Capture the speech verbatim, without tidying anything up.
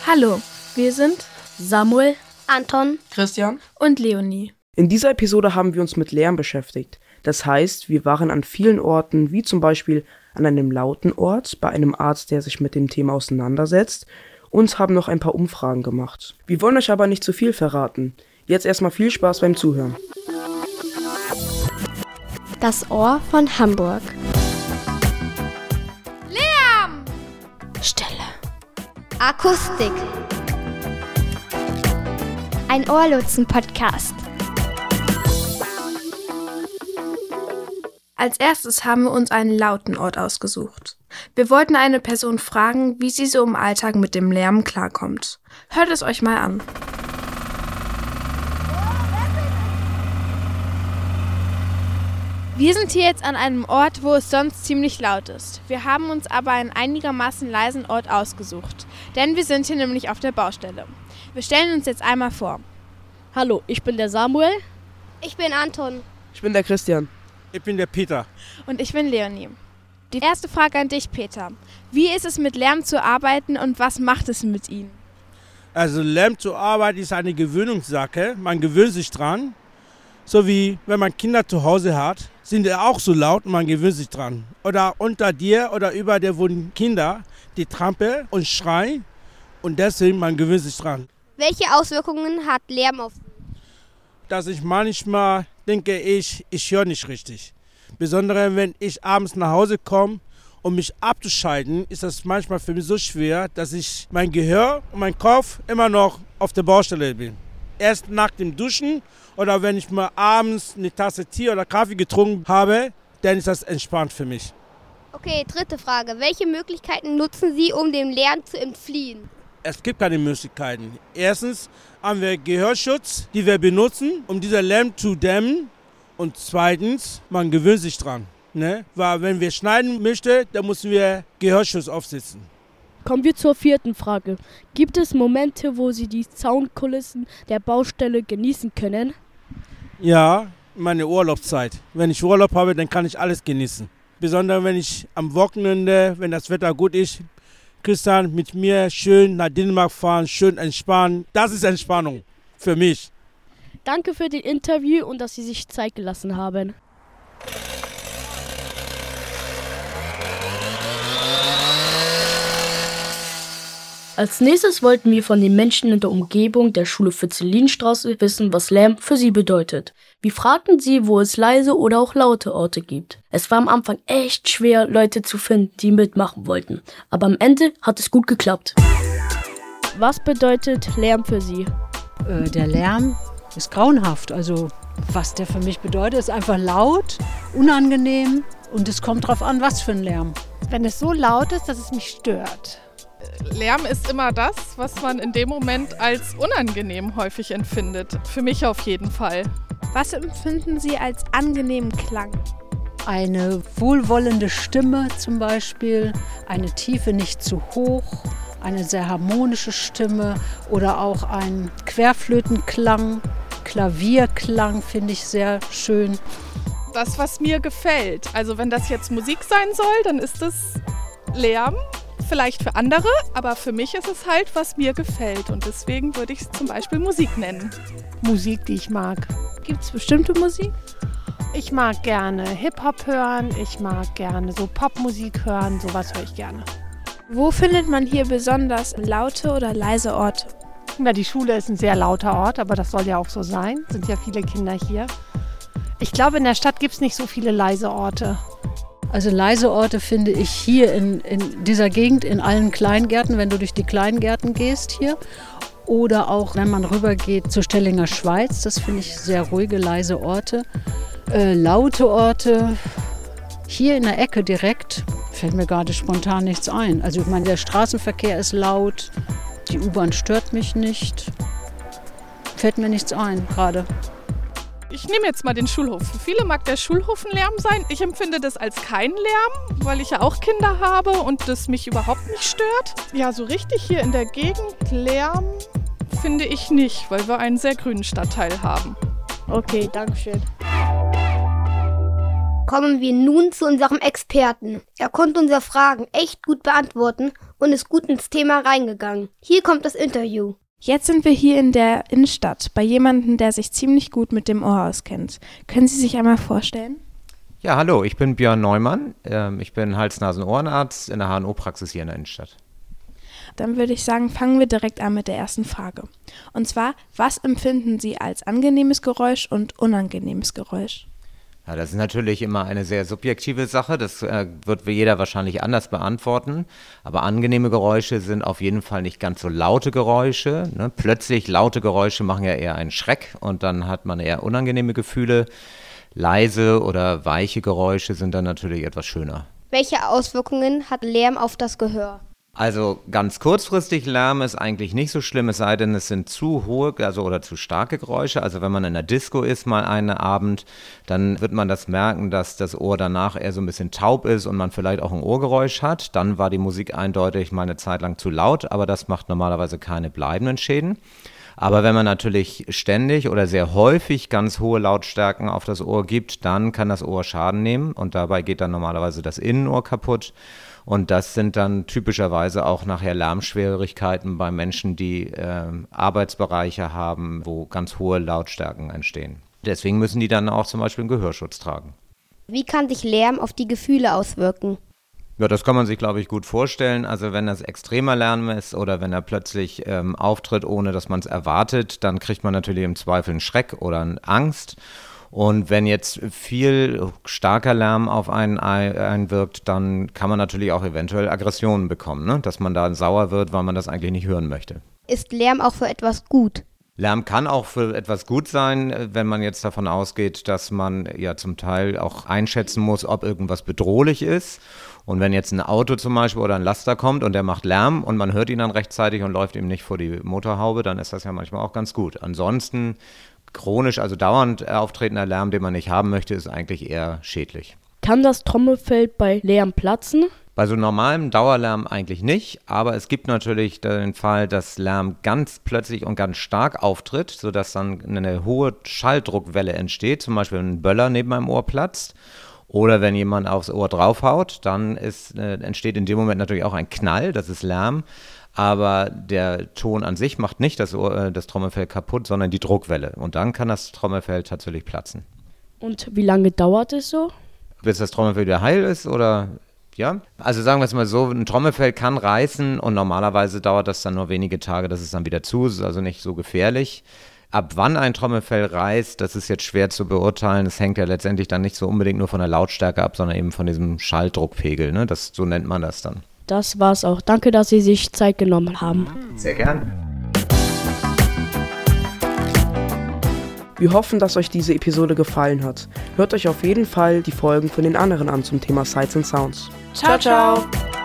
Hallo, wir sind Samuel, Anton, Christian und Leonie. In dieser Episode haben wir uns mit Lärm beschäftigt. Das heißt, wir waren an vielen Orten, wie zum Beispiel an einem lauten Ort, bei einem Arzt, der sich mit dem Thema auseinandersetzt, und haben noch ein paar Umfragen gemacht. Wir wollen euch aber nicht zu viel verraten. Jetzt erstmal viel Spaß beim Zuhören. Das Ohr von Hamburg. Lärm! Stille. Akustik. Ein Ohrlotsen-Podcast. Als erstes haben wir uns einen lauten Ort ausgesucht. Wir wollten eine Person fragen, wie sie so im Alltag mit dem Lärm klarkommt. Hört es euch mal an. Wir sind hier jetzt an einem Ort, wo es sonst ziemlich laut ist. Wir haben uns aber einen einigermaßen leisen Ort ausgesucht, denn wir sind hier nämlich auf der Baustelle. Wir stellen uns jetzt einmal vor. Hallo, ich bin der Samuel. Ich bin Anton. Ich bin der Christian. Ich bin der Peter. Und ich bin Leonie. Die erste Frage an dich, Peter. Wie ist es mit Lärm zu arbeiten und was macht es mit Ihnen? Also Lärm zu arbeiten ist eine Gewöhnungssache. Man gewöhnt sich dran. So wie wenn man Kinder zu Hause hat, sind die auch so laut und man gewöhnt sich dran. Oder unter dir oder über dir wohnen Kinder, die trampeln und schreien und deswegen man gewöhnt sich dran. Welche Auswirkungen hat Lärm auf Sie? Dass ich manchmal denke, ich, ich höre nicht richtig. Besonders wenn ich abends nach Hause komme, um mich abzuschalten, ist das manchmal für mich so schwer, dass ich mein Gehör und mein Kopf immer noch auf der Baustelle bin. Erst nach dem Duschen oder wenn ich mal abends eine Tasse Tee oder Kaffee getrunken habe, dann ist das entspannt für mich. Okay, dritte Frage. Welche Möglichkeiten nutzen Sie, um dem Lärm zu entfliehen? Es gibt keine Möglichkeiten. Erstens haben wir Gehörschutz, die wir benutzen, um diesen Lärm zu dämmen. Und zweitens, man gewöhnt sich dran. Ne? Weil wenn wir schneiden möchten, dann müssen wir Gehörschutz aufsetzen. Kommen wir zur vierten Frage. Gibt es Momente, wo Sie die Soundkulissen der Baustelle genießen können? Ja, meine Urlaubszeit. Wenn ich Urlaub habe, dann kann ich alles genießen. Besonders wenn ich am Wochenende, wenn das Wetter gut ist, Christian mit mir schön nach Dänemark fahren, schön entspannen. Das ist Entspannung für mich. Danke für das Interview und dass Sie sich Zeit gelassen haben. Als nächstes wollten wir von den Menschen in der Umgebung der Schule Fitzelinstraße wissen, was Lärm für sie bedeutet. Wir fragten sie, wo es leise oder auch laute Orte gibt. Es war am Anfang echt schwer, Leute zu finden, die mitmachen wollten. Aber am Ende hat es gut geklappt. Was bedeutet Lärm für Sie? Äh, der Lärm ist grauenhaft. Also was der für mich bedeutet, ist einfach laut, unangenehm und es kommt drauf an, was für ein Lärm. Wenn es so laut ist, dass es mich stört. Lärm ist immer das, was man in dem Moment als unangenehm häufig empfindet. Für mich auf jeden Fall. Was empfinden Sie als angenehmen Klang? Eine wohlwollende Stimme zum Beispiel, eine Tiefe nicht zu hoch, eine sehr harmonische Stimme oder auch ein Querflötenklang, Klavierklang finde ich sehr schön. Das, was mir gefällt. Also wenn das jetzt Musik sein soll, dann ist es Lärm. Vielleicht für andere, aber für mich ist es halt, was mir gefällt. Und deswegen würde ich es zum Beispiel Musik nennen. Musik, die ich mag. Gibt es bestimmte Musik? Ich mag gerne Hip-Hop hören, ich mag gerne so Popmusik hören, sowas höre ich gerne. Wo findet man hier besonders laute oder leise Orte? Na, die Schule ist ein sehr lauter Ort, aber das soll ja auch so sein. Es sind ja viele Kinder hier. Ich glaube, in der Stadt gibt es nicht so viele leise Orte. Also leise Orte finde ich hier in, in dieser Gegend, in allen Kleingärten, wenn du durch die Kleingärten gehst hier. Oder auch, wenn man rübergeht zur Stellinger Schweiz, das finde ich sehr ruhige, leise Orte. Äh, laute Orte, hier in der Ecke direkt, fällt mir gerade spontan nichts ein. Also ich meine, der Straßenverkehr ist laut, die U-Bahn stört mich nicht. Fällt mir nichts ein gerade. Ich nehme jetzt mal den Schulhof. Für viele mag der Schulhof ein Lärm sein. Ich empfinde das als keinen Lärm, weil ich ja auch Kinder habe und das mich überhaupt nicht stört. Ja, so richtig hier in der Gegend Lärm finde ich nicht, weil wir einen sehr grünen Stadtteil haben. Okay, danke schön. Kommen wir nun zu unserem Experten. Er konnte unsere Fragen echt gut beantworten und ist gut ins Thema reingegangen. Hier kommt das Interview. Jetzt sind wir hier in der Innenstadt bei jemandem, der sich ziemlich gut mit dem Ohr auskennt. Können Sie sich einmal vorstellen? Ja, hallo, ich bin Björn Neumann. Ähm, ich bin Hals-Nasen-Ohrenarzt in der H N O-Praxis hier in der Innenstadt. Dann würde ich sagen, fangen wir direkt an mit der ersten Frage. Und zwar, was empfinden Sie als angenehmes Geräusch und unangenehmes Geräusch? Ja, das ist natürlich immer eine sehr subjektive Sache. Das äh, wird jeder wahrscheinlich anders beantworten. Aber angenehme Geräusche sind auf jeden Fall nicht ganz so laute Geräusche. Ne? Plötzlich laute Geräusche machen ja eher einen Schreck und dann hat man eher unangenehme Gefühle. Leise oder weiche Geräusche sind dann natürlich etwas schöner. Welche Auswirkungen hat Lärm auf das Gehör? Also ganz kurzfristig Lärm ist eigentlich nicht so schlimm, es sei denn, es sind zu hohe also oder zu starke Geräusche. Also wenn man in der Disco ist mal einen Abend, dann wird man das merken, dass das Ohr danach eher so ein bisschen taub ist und man vielleicht auch ein Ohrgeräusch hat. Dann war die Musik eindeutig mal eine Zeit lang zu laut, aber das macht normalerweise keine bleibenden Schäden. Aber wenn man natürlich ständig oder sehr häufig ganz hohe Lautstärken auf das Ohr gibt, dann kann das Ohr Schaden nehmen und dabei geht dann normalerweise das Innenohr kaputt. Und das sind dann typischerweise auch nachher Lärmschwierigkeiten bei Menschen, die äh, Arbeitsbereiche haben, wo ganz hohe Lautstärken entstehen. Deswegen müssen die dann auch zum Beispiel einen Gehörschutz tragen. Wie kann sich Lärm auf die Gefühle auswirken? Ja, das kann man sich, glaube ich, gut vorstellen. Also wenn das extremer Lärm ist oder wenn er plötzlich ähm, auftritt, ohne dass man es erwartet, dann kriegt man natürlich im Zweifel einen Schreck oder eine Angst. Und wenn jetzt viel starker Lärm auf einen einwirkt, dann kann man natürlich auch eventuell Aggressionen bekommen, ne? Dass man da sauer wird, weil man das eigentlich nicht hören möchte. Ist Lärm auch für etwas gut? Lärm kann auch für etwas gut sein, wenn man jetzt davon ausgeht, dass man ja zum Teil auch einschätzen muss, ob irgendwas bedrohlich ist. Und wenn jetzt ein Auto zum Beispiel oder ein Laster kommt und der macht Lärm und man hört ihn dann rechtzeitig und läuft ihm nicht vor die Motorhaube, dann ist das ja manchmal auch ganz gut. Ansonsten chronisch, also dauernd auftretender Lärm, den man nicht haben möchte, ist eigentlich eher schädlich. Kann das Trommelfell bei Lärm platzen? Bei so normalem Dauerlärm eigentlich nicht, aber es gibt natürlich den Fall, dass Lärm ganz plötzlich und ganz stark auftritt, sodass dann eine hohe Schalldruckwelle entsteht, zum Beispiel wenn ein Böller neben einem Ohr platzt oder wenn jemand aufs Ohr draufhaut, dann ist, äh, entsteht in dem Moment natürlich auch ein Knall, das ist Lärm, aber der Ton an sich macht nicht das, Ohr, äh, das Trommelfell kaputt, sondern die Druckwelle und dann kann das Trommelfell tatsächlich platzen. Und wie lange dauert es so? Bis das Trommelfell wieder heil ist oder... Ja, also sagen wir es mal so, ein Trommelfell kann reißen und normalerweise dauert das dann nur wenige Tage, dass es dann wieder zu ist, also nicht so gefährlich. Ab wann ein Trommelfell reißt, das ist jetzt schwer zu beurteilen. Das hängt ja letztendlich dann nicht so unbedingt nur von der Lautstärke ab, sondern eben von diesem Schalldruckpegel, ne? Das, so nennt man das dann. Das war's auch. Danke, dass Sie sich Zeit genommen haben. Sehr gern. Wir hoffen, dass euch diese Episode gefallen hat. Hört euch auf jeden Fall die Folgen von den anderen an zum Thema Sights and Sounds. Ciao, ciao!